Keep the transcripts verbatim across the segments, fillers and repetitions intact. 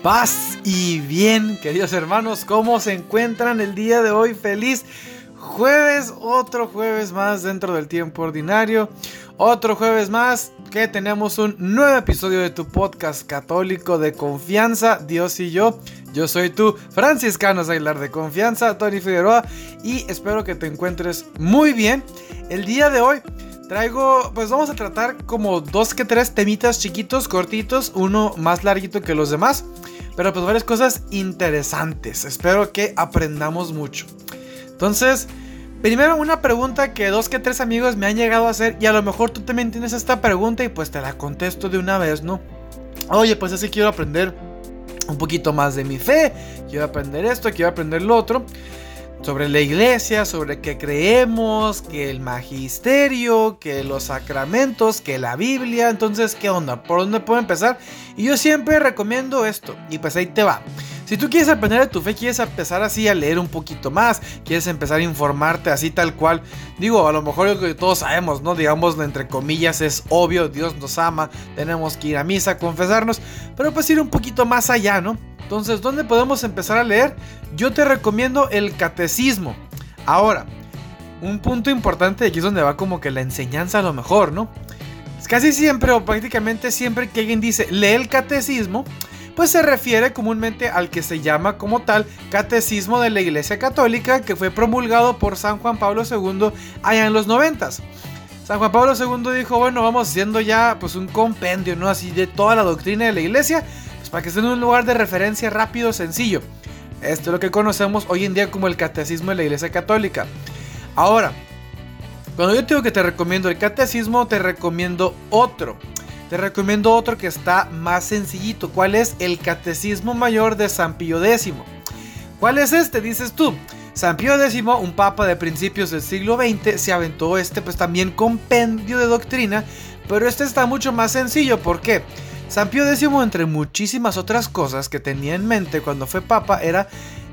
Paz y bien, queridos hermanos, ¿cómo se encuentran el día de hoy? Feliz jueves, otro jueves más dentro del tiempo ordinario, otro jueves más que tenemos un nuevo episodio de tu podcast católico de confianza, Dios y yo. Yo soy tu franciscano Aguilar de confianza, Tony Figueroa, y espero que te encuentres muy bien. El día de hoy traigo, pues vamos a tratar como dos que tres temitas chiquitos, cortitos, uno más larguito que los demás, pero pues varias cosas interesantes. Espero que aprendamos mucho. Entonces, primero una pregunta que dos que tres amigos me han llegado a hacer, y a lo mejor tú también tienes esta pregunta y pues te la contesto de una vez, ¿no? Oye, pues así quiero aprender un poquito más de mi fe, quiero aprender esto, quiero aprender lo otro, sobre la iglesia, sobre qué creemos, que el magisterio, que los sacramentos, que la Biblia. Entonces, ¿qué onda? ¿Por dónde puedo empezar? Y yo siempre recomiendo esto, y pues ahí te va. Si tú quieres aprender de tu fe, quieres empezar así a leer un poquito más, quieres empezar a informarte así tal cual, digo, a lo mejor lo que todos sabemos, ¿no? Digamos, entre comillas, es obvio, Dios nos ama, tenemos que ir a misa, confesarnos, pero pues ir un poquito más allá, ¿no? Entonces, ¿dónde podemos empezar a leer? Yo te recomiendo el catecismo. Ahora, un punto importante, aquí es donde va como que la enseñanza a lo mejor, ¿no? Casi siempre o prácticamente siempre que alguien dice lee el catecismo, pues se refiere comúnmente al que se llama como tal Catecismo de la Iglesia Católica, que fue promulgado por San Juan Pablo segundo allá en los noventas. San Juan Pablo segundo dijo, bueno, vamos haciendo ya pues un compendio, ¿no? Así de toda la doctrina de la iglesia, pues para que esté en un lugar de referencia rápido, sencillo. Esto es lo que conocemos hoy en día como el Catecismo de la Iglesia Católica. Ahora, cuando yo te digo que te recomiendo el catecismo, te recomiendo otro. Te recomiendo otro que está más sencillito. ¿Cuál es? El Catecismo Mayor de San Pío X. ¿Cuál es este? Dices tú. San Pío X, un papa de principios del siglo veinte, se aventó este pues también compendio de doctrina, pero este está mucho más sencillo. ¿Por qué? San Pío X, entre muchísimas otras cosas que tenía en mente cuando fue papa, era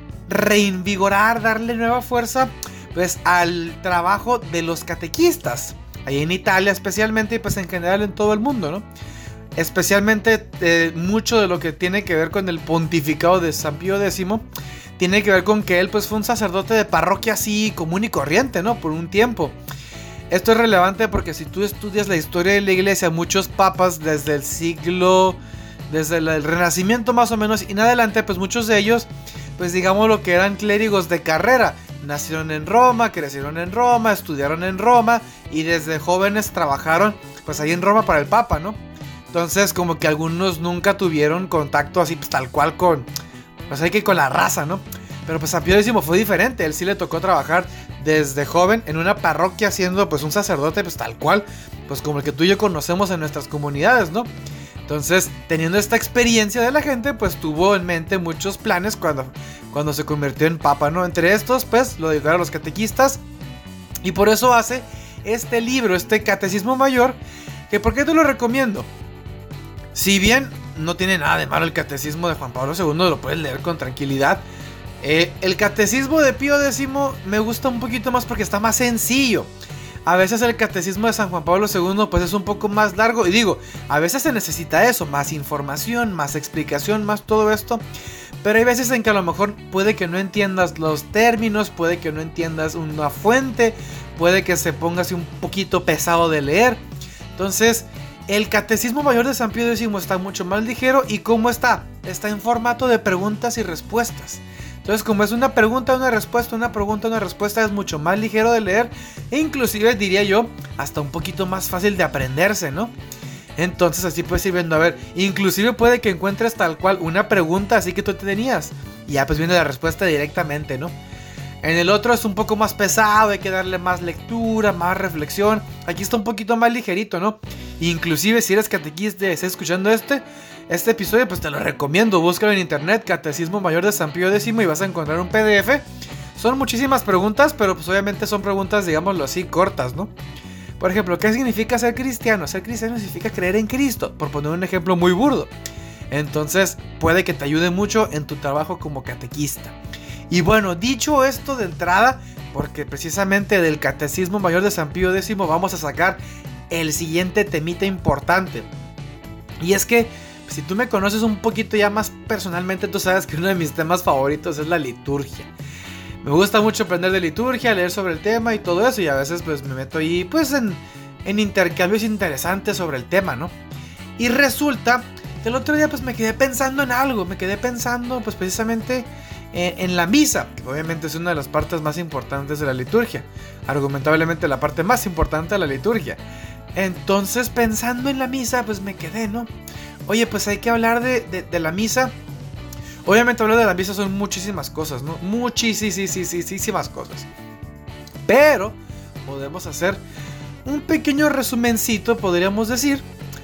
reinvigorar, darle nueva fuerza pues al trabajo de los catequistas, ahí en Italia especialmente y pues en general en todo el mundo, ¿no? Especialmente eh, mucho de lo que tiene que ver con el pontificado de San Pío X tiene que ver con que él pues fue un sacerdote de parroquia así común y corriente, ¿no? Por un tiempo. Esto es relevante porque si tú estudias la historia de la iglesia, muchos papas desde el siglo, desde el Renacimiento más o menos y en adelante, pues muchos de ellos, pues digamos lo que eran clérigos de carrera. Nacieron en Roma, crecieron en Roma, estudiaron en Roma y desde jóvenes trabajaron pues ahí en Roma para el Papa, ¿no? Entonces como que algunos nunca tuvieron contacto así pues tal cual con, pues hay que con la raza, ¿no? Pero pues San Pío X fue diferente, él sí le tocó trabajar desde joven en una parroquia siendo pues un sacerdote pues tal cual, pues como el que tú y yo conocemos en nuestras comunidades, ¿no? Entonces, teniendo esta experiencia de la gente, pues tuvo en mente muchos planes cuando, cuando se convirtió en papa, ¿no? Entre estos, pues, lo dedicaron a los catequistas. Y por eso hace este libro, este Catecismo Mayor, que ¿por qué te lo recomiendo? Si bien no tiene nada de malo el Catecismo de Juan Pablo segundo, lo puedes leer con tranquilidad. Eh, el Catecismo de Pío X me gusta un poquito más porque está más sencillo. A veces el catecismo de San Juan Pablo segundo pues es un poco más largo. Y digo, a veces se necesita eso, más información, más explicación, más todo esto. Pero hay veces en que a lo mejor puede que no entiendas los términos, puede que no entiendas una fuente, puede que se ponga así un poquito pesado de leer. Entonces, el Catecismo Mayor de San Pío X está mucho más ligero. ¿Y cómo está? Está en formato de preguntas y respuestas. Entonces, como es una pregunta, una respuesta, una pregunta, una respuesta, es mucho más ligero de leer e inclusive, diría yo, hasta un poquito más fácil de aprenderse, ¿no? Entonces, así puedes ir viendo, a ver, inclusive puede que encuentres tal cual una pregunta así que tú te tenías y ya pues viene la respuesta directamente, ¿no? En el otro es un poco más pesado, hay que darle más lectura, más reflexión. Aquí está un poquito más ligerito, ¿no? Inclusive si eres catequista y estás escuchando este Este episodio, pues te lo recomiendo. Búscalo en internet, Catecismo Mayor de San Pío X, y vas a encontrar un P D F. Son muchísimas preguntas, pero pues obviamente son preguntas, digámoslo así, cortas, ¿no? Por ejemplo, ¿qué significa ser cristiano? Ser cristiano significa creer en Cristo, por poner un ejemplo muy burdo. Entonces, puede que te ayude mucho en tu trabajo como catequista. Y bueno, dicho esto de entrada, porque precisamente del Catecismo Mayor de San Pío X vamos a sacar el siguiente temita importante. Y es que si tú me conoces un poquito ya más personalmente, tú sabes que uno de mis temas favoritos es la liturgia. Me gusta mucho aprender de liturgia, leer sobre el tema y todo eso, y a veces pues me meto ahí pues en, en intercambios interesantes sobre el tema, ¿no? Y resulta que el otro día pues me quedé pensando en algo, me quedé pensando pues precisamente en, en la misa, que obviamente es una de las partes más importantes de la liturgia, argumentablemente la parte más importante de la liturgia. Entonces, pensando en la misa, pues me quedé, ¿no? Oye, pues hay que hablar de, de, de la misa. Obviamente hablar de la misa son muchísimas cosas, ¿no? Muchísimas cosas. Pero podemos hacer un pequeño resumencito, podríamos decir,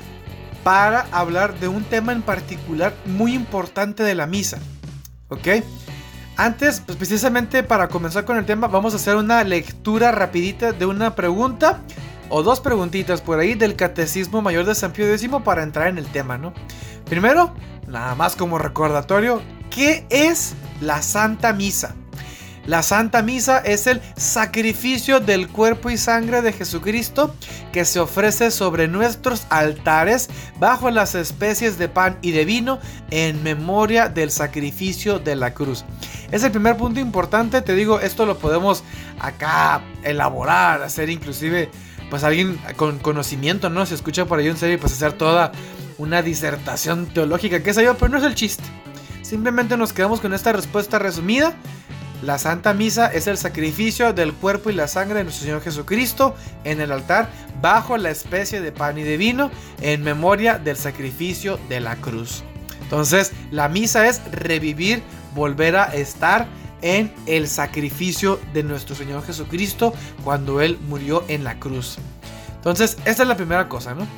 para hablar de un tema en particular muy importante de la misa. ¿Ok? Antes, pues precisamente para comenzar con el tema, vamos a hacer una lectura rapidita de una pregunta o dos preguntitas por ahí del Catecismo Mayor de San Pío X para entrar en el tema, ¿no? Primero, nada más como recordatorio, ¿qué es la Santa Misa? La Santa Misa es el sacrificio del cuerpo y sangre de Jesucristo que se ofrece sobre nuestros altares bajo las especies de pan y de vino en memoria del sacrificio de la cruz. Es el primer punto importante, te digo, esto lo podemos acá elaborar, hacer inclusive pues alguien con conocimiento, ¿no? Se escucha por ahí en serio, pues hacer toda una disertación teológica, qué sé yo, pero no es el chiste. Simplemente nos quedamos con esta respuesta resumida. La Santa Misa es el sacrificio del cuerpo y la sangre de nuestro Señor Jesucristo en el altar bajo la especie de pan y de vino en memoria del sacrificio de la cruz. Entonces, la misa es revivir, volver a estar en el sacrificio de nuestro Señor Jesucristo cuando Él murió en la cruz. Entonces, esta es la primera cosa, ¿no?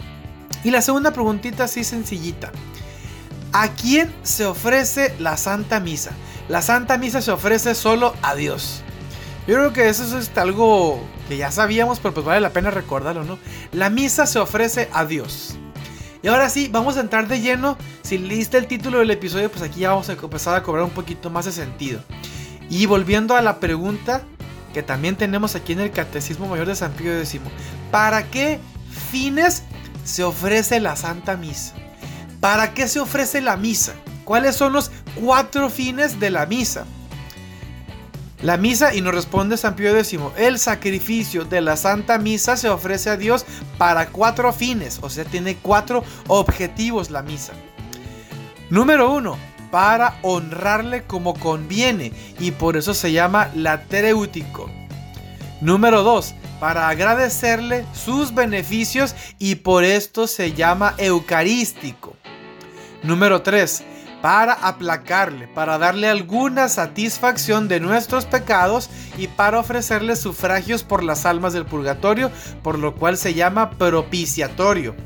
Y la segunda preguntita, así sencillita. ¿A quién se ofrece la Santa Misa? La Santa Misa se ofrece solo a Dios. Yo creo que eso es algo que ya sabíamos, pero pues vale la pena recordarlo, ¿no? La misa se ofrece a Dios. Y ahora sí, vamos a entrar de lleno. Si leíste el título del episodio, pues aquí ya vamos a empezar a cobrar un poquito más de sentido. Y volviendo a la pregunta que también tenemos aquí en el Catecismo Mayor de San Pío X. ¿Para qué fines se ofrece la Santa Misa? ¿Para qué se ofrece la misa? ¿Cuáles son los cuatro fines de la misa? La misa, y nos responde San Pío X, el sacrificio de la Santa Misa se ofrece a Dios para cuatro fines, o sea, tiene cuatro objetivos la misa. Número uno, para honrarle como conviene, y por eso se llama latréutico. Número dos, para agradecerle sus beneficios, y por esto se llama eucarístico. Número tres, para aplacarle, para darle alguna satisfacción de nuestros pecados y para ofrecerle sufragios por las almas del purgatorio, por lo cual se llama propiciatorio.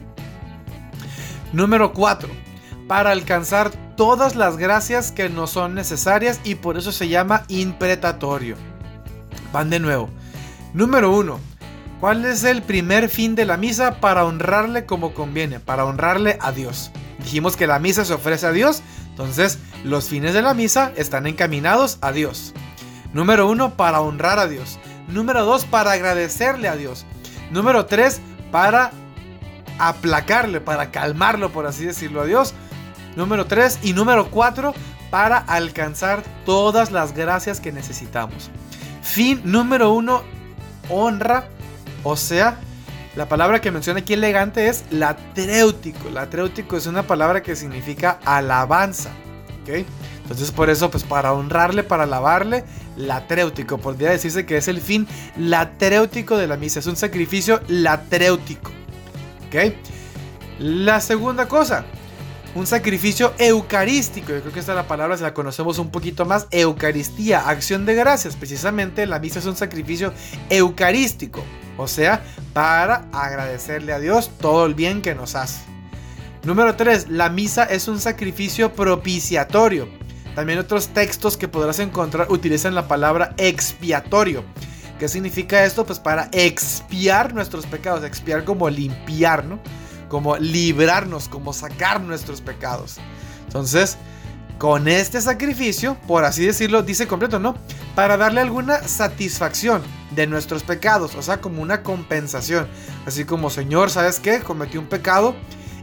Número cuatro, para alcanzar todas las gracias que nos son necesarias y por eso se llama impretatorio. Van de nuevo. Número uno, ¿cuál es el primer fin de la misa? Para honrarle como conviene, para honrarle a Dios. Dijimos que la misa se ofrece a Dios, entonces los fines de la misa están encaminados a Dios. Número uno, para honrar a Dios. Número dos, para agradecerle a Dios. Número tres, para aplacarle, para calmarlo, por así decirlo, a Dios. Número tres y número cuatro, para alcanzar todas las gracias que necesitamos. Fin número uno, honra, o sea, la palabra que menciona aquí elegante es latréutico. Latréutico es una palabra que significa alabanza, ¿ok? Entonces por eso, pues para honrarle, para alabarle, latréutico. Podría decirse que es el fin latréutico de la misa. Es un sacrificio latréutico, ¿ok? La segunda cosa, un sacrificio eucarístico. Yo creo que esta la palabra se la conocemos un poquito más. Eucaristía, acción de gracias. Precisamente la misa es un sacrificio eucarístico. O sea, para agradecerle a Dios todo el bien que nos hace. Número tres, la misa es un sacrificio propiciatorio. También otros textos que podrás encontrar utilizan la palabra expiatorio. ¿Qué significa esto? Pues para expiar nuestros pecados. Expiar como limpiar, ¿no? Como librarnos, como sacar nuestros pecados. Entonces, con este sacrificio, por así decirlo, dice completo, ¿no? Para darle alguna satisfacción de nuestros pecados, o sea, como una compensación. Así como, Señor, ¿sabes qué? Cometí un pecado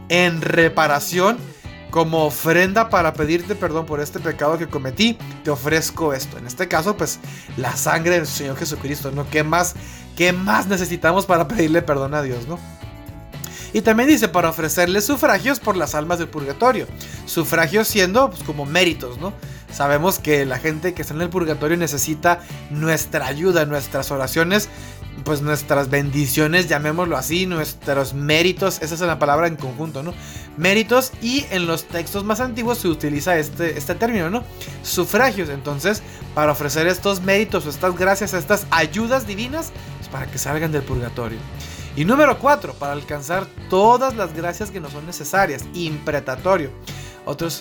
en reparación, como ofrenda para pedirte perdón por este pecado que cometí, te ofrezco esto. En este caso, pues, la sangre del Señor Jesucristo, ¿no? ¿Qué más, qué más necesitamos para pedirle perdón a Dios, ¿no? Y también dice, para ofrecerle sufragios por las almas del purgatorio. Sufragios siendo, pues, como méritos, ¿no? Sabemos que la gente que está en el purgatorio necesita nuestra ayuda, nuestras oraciones, pues nuestras bendiciones, llamémoslo así, nuestros méritos. Esa es la palabra en conjunto, ¿no? Méritos, y en los textos más antiguos se utiliza este, este término, ¿no? Sufragios. Entonces, para ofrecer estos méritos, estas gracias, estas ayudas divinas, pues para que salgan del purgatorio. Y número cuatro, para alcanzar todas las gracias que nos son necesarias, impretatorio. Otros...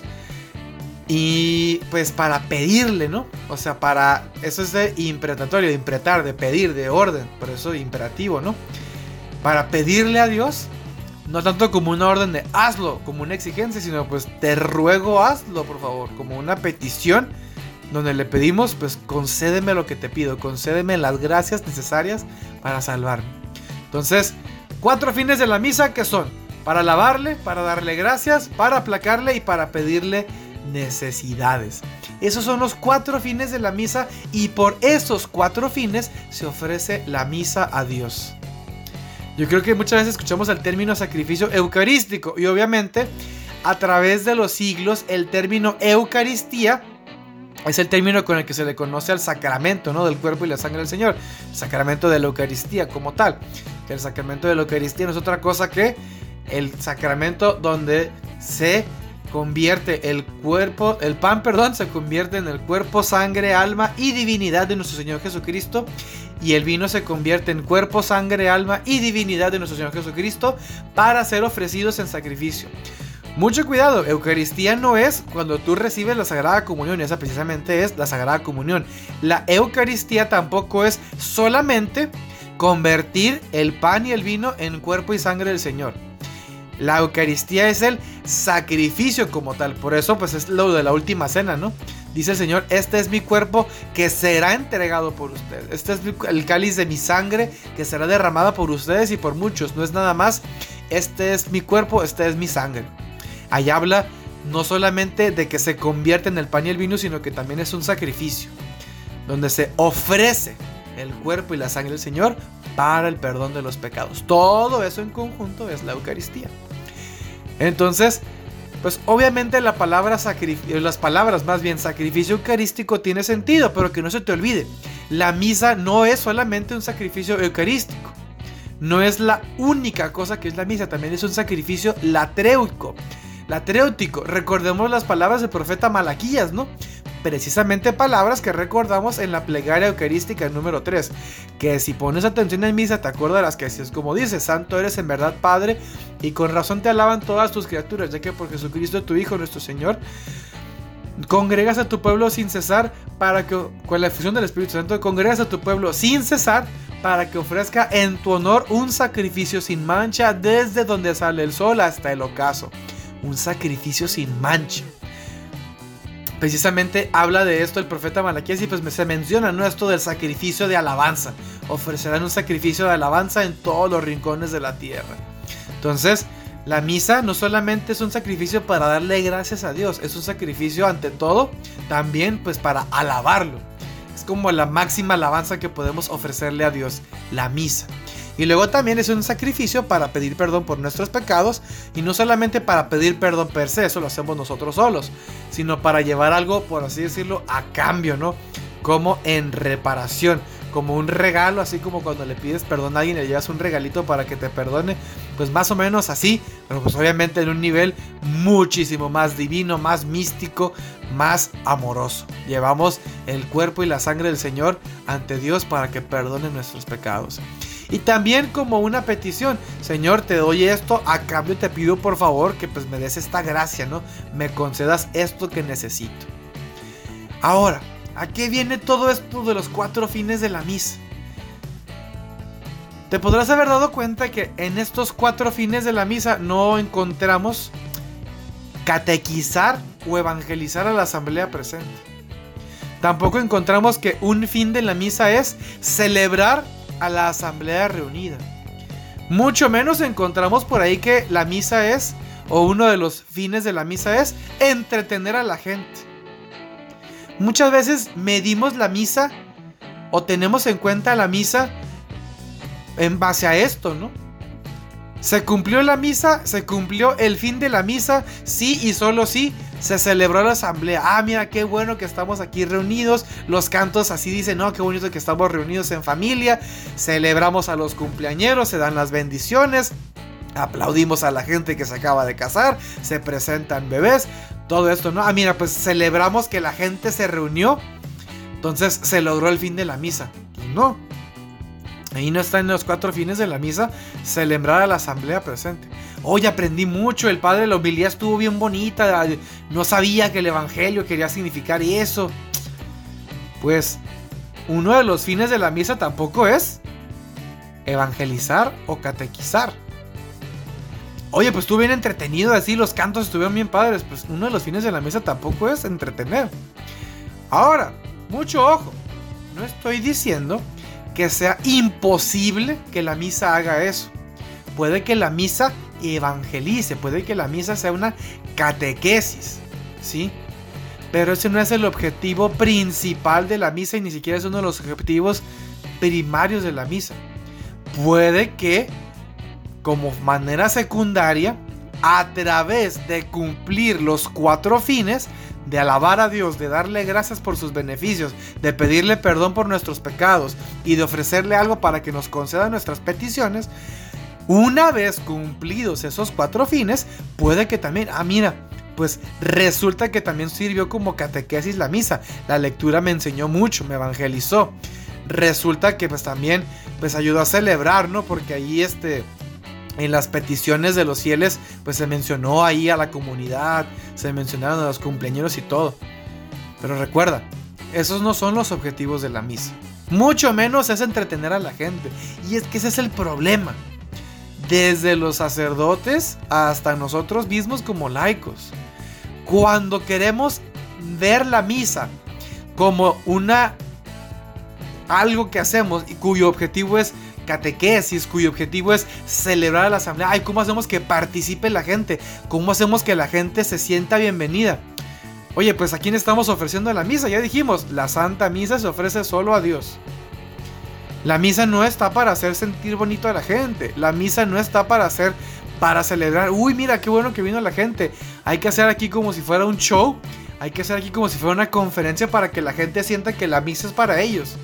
Y pues para pedirle, ¿no? O sea, para... Eso es de impretatorio, de impretar, de pedir, de orden. Por eso imperativo, ¿no? Para pedirle a Dios, no tanto como una orden de hazlo, como una exigencia, sino pues te ruego hazlo, por favor. Como una petición donde le pedimos, pues concédeme lo que te pido. Concédeme las gracias necesarias para salvarme. Entonces, cuatro fines de la misa que son: para alabarle, para darle gracias, para aplacarle y para pedirle necesidades. Esos son los cuatro fines de la misa, y por esos cuatro fines se ofrece la misa a Dios. Yo creo que muchas veces escuchamos el término sacrificio eucarístico, y obviamente a través de los siglos el término Eucaristía es el término con el que se le conoce al sacramento, ¿no? Del cuerpo y la sangre del Señor, el sacramento de la Eucaristía como tal. Que el sacramento de la Eucaristía no es otra cosa que el sacramento donde se convierte el cuerpo, el pan, perdón, se convierte en el cuerpo, sangre, alma y divinidad de nuestro Señor Jesucristo, y el vino se convierte en cuerpo, sangre, alma y divinidad de nuestro Señor Jesucristo para ser ofrecidos en sacrificio. Mucho cuidado, Eucaristía no es cuando tú recibes la Sagrada Comunión, esa precisamente es la Sagrada Comunión. La Eucaristía tampoco es solamente convertir el pan y el vino en cuerpo y sangre del Señor. La Eucaristía es el sacrificio como tal. Por eso pues es lo de la última cena, ¿no? Dice el Señor, este es mi cuerpo que será entregado por ustedes. Este es el cáliz de mi sangre que será derramada por ustedes y por muchos. No es nada más, este es mi cuerpo, este es mi sangre. Ahí habla no solamente de que se convierte en el pan y el vino, sino que también es un sacrificio donde se ofrece el cuerpo y la sangre del Señor para el perdón de los pecados. Todo eso en conjunto es la Eucaristía. Entonces, pues obviamente la palabra sacrificio, las palabras más bien sacrificio eucarístico tiene sentido, pero que no se te olvide, la misa no es solamente un sacrificio eucarístico. No es la única cosa que es la misa, también es un sacrificio latréutico. Latréutico, recordemos las palabras del profeta Malaquías, ¿no? Precisamente palabras que recordamos en la plegaria eucarística número tres, que si pones atención en misa te acordarás que así es como dice: santo eres en verdad, Padre, y con razón te alaban todas tus criaturas, ya que por Jesucristo tu Hijo nuestro Señor congregas a tu pueblo sin cesar para que, con la efusión del Espíritu Santo, congregas a tu pueblo sin cesar para que ofrezca en tu honor un sacrificio sin mancha desde donde sale el sol hasta el ocaso. Un sacrificio sin mancha. Precisamente habla de esto el profeta Malaquías, y pues se menciona, ¿no?, esto del sacrificio de alabanza. Ofrecerán un sacrificio de alabanza en todos los rincones de la tierra. Entonces, la misa no solamente es un sacrificio para darle gracias a Dios, es un sacrificio ante todo también pues para alabarlo. Es como la máxima alabanza que podemos ofrecerle a Dios, la misa. Y luego también es un sacrificio para pedir perdón por nuestros pecados, y no solamente para pedir perdón per se, eso lo hacemos nosotros solos, sino para llevar algo, por así decirlo, a cambio, ¿no? Como en reparación, como un regalo, así como cuando le pides perdón a alguien y le llevas un regalito para que te perdone, pues más o menos así, pero pues obviamente en un nivel muchísimo más divino, más místico, más amoroso. Llevamos el cuerpo y la sangre del Señor ante Dios para que perdone nuestros pecados. Y también como una petición: Señor, te doy esto, a cambio te pido por favor que pues me des esta gracia, ¿no? Me concedas esto que necesito. Ahora, ¿a qué viene todo esto de los cuatro fines de la misa? Te podrás haber dado cuenta que en estos cuatro fines de la misa no encontramos catequizar o evangelizar a la asamblea presente. Tampoco encontramos que un fin de la misa es celebrar a la asamblea reunida. Mucho menos encontramos por ahí que la misa es o uno de los fines de la misa es entretener a la gente. Muchas veces medimos la misa o tenemos en cuenta la misa en base a esto, ¿no? Se cumplió la misa, se cumplió el fin de la misa, sí y solo sí, se celebró la asamblea. Ah, mira, qué bueno que estamos aquí reunidos. Los cantos así dicen, no, qué bonito que estamos reunidos en familia. Celebramos a los cumpleañeros, se dan las bendiciones. Aplaudimos a la gente que se acaba de casar, se presentan bebés, todo esto, ¿no? Ah, mira, pues celebramos que la gente se reunió, entonces se logró el fin de la misa. No. Ahí no está en los cuatro fines de la misa celebrar a la asamblea presente. Hoy aprendí mucho, el padre de la homilía estuvo bien bonita, no sabía que el evangelio quería significar eso. Pues uno de los fines de la misa tampoco es evangelizar o catequizar. Oye, pues estuvo bien entretenido así, los cantos estuvieron bien padres. Pues uno de los fines de la misa tampoco es entretener. Ahora, mucho ojo, no estoy diciendo que sea imposible que la misa haga eso. Puede que la misa evangelice, puede que la misa sea una catequesis, ¿sí? Pero ese no es el objetivo principal de la misa y ni siquiera es uno de los objetivos primarios de la misa. Puede que, como manera secundaria, a través de cumplir los cuatro fines, de alabar a Dios, de darle gracias por sus beneficios, de pedirle perdón por nuestros pecados y de ofrecerle algo para que nos conceda nuestras peticiones, una vez cumplidos esos cuatro fines, puede que también, ah mira, pues resulta que también sirvió como catequesis la misa, la lectura me enseñó mucho, me evangelizó, resulta que pues también pues ayudó a celebrar, ¿no? Porque ahí este... en las peticiones de los fieles, pues se mencionó ahí a la comunidad, se mencionaron a los cumpleañeros y todo. Pero recuerda, esos no son los objetivos de la misa. Mucho menos es entretener a la gente. Y es que ese es el problema. Desde los sacerdotes hasta nosotros mismos como laicos. Cuando queremos ver la misa como una... algo que hacemos y cuyo objetivo es catequesis, cuyo objetivo es celebrar la asamblea. Ay, ¿cómo hacemos que participe la gente? ¿Cómo hacemos que la gente se sienta bienvenida? Oye, pues ¿a quién estamos ofreciendo la misa? Ya dijimos, la Santa Misa se ofrece solo a Dios. La misa no está para hacer sentir bonito a la gente. La misa no está para hacer, para celebrar. Uy, mira, qué bueno que vino la gente. Hay que hacer aquí como si fuera un show. Hay que hacer aquí como si fuera una conferencia para que la gente sienta que la misa es para ellos.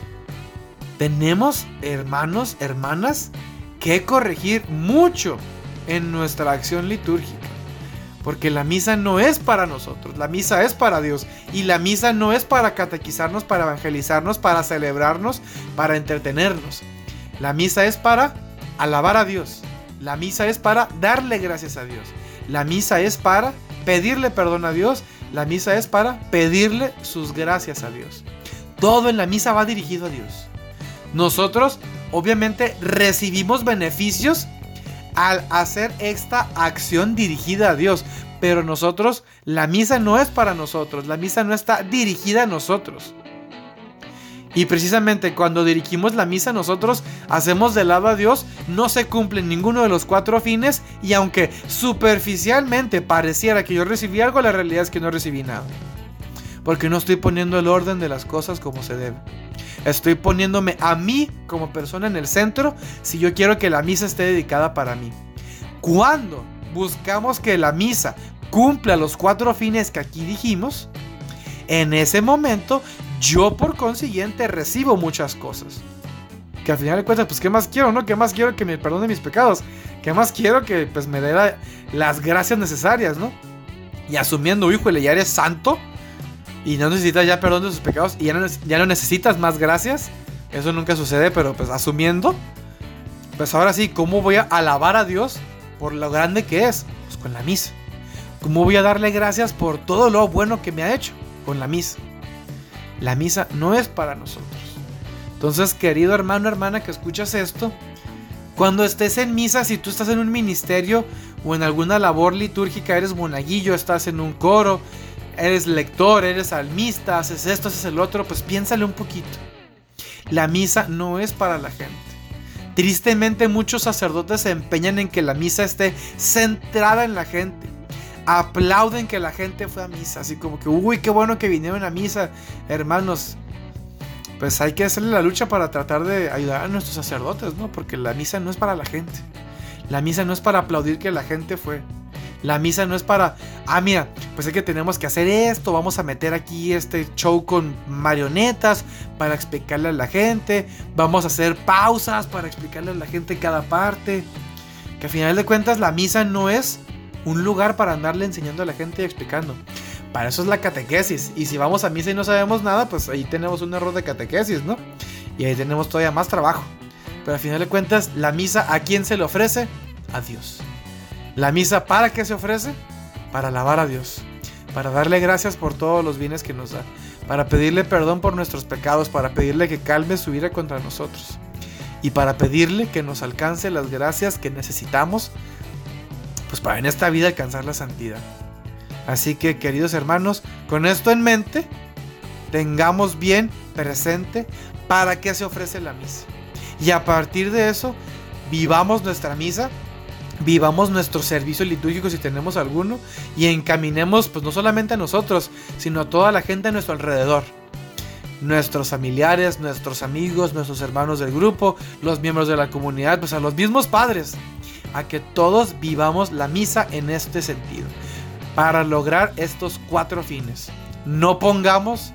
Tenemos, hermanos, hermanas, que corregir mucho en nuestra acción litúrgica. Porque la misa no es para nosotros, la misa es para Dios. Y la misa no es para catequizarnos, para evangelizarnos, para celebrarnos, para entretenernos. La misa es para alabar a Dios. La misa es para darle gracias a Dios. La misa es para pedirle perdón a Dios. La misa es para pedirle sus gracias a Dios. Todo en la misa va dirigido a Dios. Nosotros, obviamente, recibimos beneficios al hacer esta acción dirigida a Dios. Pero nosotros, la misa no es para nosotros. La misa no está dirigida a nosotros. Y precisamente cuando dirigimos la misa nosotros hacemos de lado a Dios, no se cumplen ninguno de los cuatro fines. Y aunque superficialmente pareciera que yo recibí algo, la realidad es que no recibí nada. Porque no estoy poniendo el orden de las cosas como se debe. Estoy poniéndome a mí como persona en el centro si yo quiero que la misa esté dedicada para mí. Cuando buscamos que la misa cumpla los cuatro fines que aquí dijimos, en ese momento yo por consiguiente recibo muchas cosas. Que al final de cuentas, pues ¿qué más quiero, no? ¿Qué más quiero que me perdone mis pecados? ¿Qué más quiero que pues me dé la, las gracias necesarias, no? Y asumiendo, híjole, ya eres santo y no necesitas ya perdón de sus pecados y ya no, ya no necesitas más gracias. Eso nunca sucede, pero pues asumiendo, pues ahora sí, ¿cómo voy a alabar a Dios por lo grande que es? Pues con la misa. ¿Cómo voy a darle gracias por todo lo bueno que me ha hecho? Con la misa. La misa no es para nosotros. Entonces, querido hermano, hermana que escuchas esto, cuando estés en misa, si tú estás en un ministerio o en alguna labor litúrgica, eres monaguillo, estás en un coro, eres lector, eres salmista, haces esto, haces el otro, pues piénsale un poquito. La misa no es para la gente. Tristemente muchos sacerdotes se empeñan en que la misa esté centrada en la gente. Aplauden que la gente fue a misa, así como que uy, qué bueno que vinieron a misa, hermanos. Pues hay que hacerle la lucha para tratar de ayudar a nuestros sacerdotes, ¿no? Porque la misa no es para la gente. La misa no es para aplaudir que la gente fue. La misa no es para, ah, mira, pues es que tenemos que hacer esto, vamos a meter aquí este show con marionetas para explicarle a la gente, vamos a hacer pausas para explicarle a la gente cada parte. Que al final de cuentas la misa no es un lugar para andarle enseñando a la gente y explicando. Para eso es la catequesis. Y si vamos a misa y no sabemos nada, pues ahí tenemos un error de catequesis, ¿no? Y ahí tenemos todavía más trabajo. Pero al final de cuentas, la misa, ¿a quién se le ofrece? A Dios. La misa, ¿para qué se ofrece? Para alabar a Dios, para darle gracias por todos los bienes que nos da, para pedirle perdón por nuestros pecados, para pedirle que calme su ira contra nosotros y para pedirle que nos alcance las gracias que necesitamos, pues para en esta vida alcanzar la santidad. Así que, queridos hermanos, con esto en mente, tengamos bien presente para qué se ofrece la misa. Y a partir de eso, vivamos nuestra misa, vivamos nuestro servicio litúrgico si tenemos alguno, y encaminemos pues no solamente a nosotros, sino a toda la gente a nuestro alrededor. Nuestros familiares, nuestros amigos, nuestros hermanos del grupo, los miembros de la comunidad, pues a los mismos padres, a que todos vivamos la misa en este sentido, para lograr estos cuatro fines. No pongamos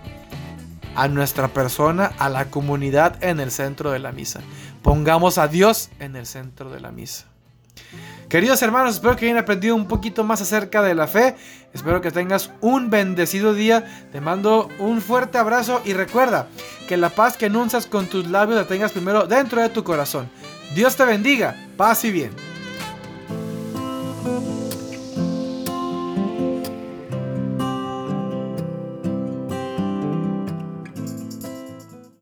a nuestra persona, a la comunidad en el centro de la misa. Pongamos a Dios en el centro de la misa. Queridos hermanos, espero que hayan aprendido un poquito más acerca de la fe. Espero que tengas un bendecido día. Te mando un fuerte abrazo y recuerda que la paz que anuncias con tus labios la tengas primero dentro de tu corazón. Dios te bendiga, paz y bien.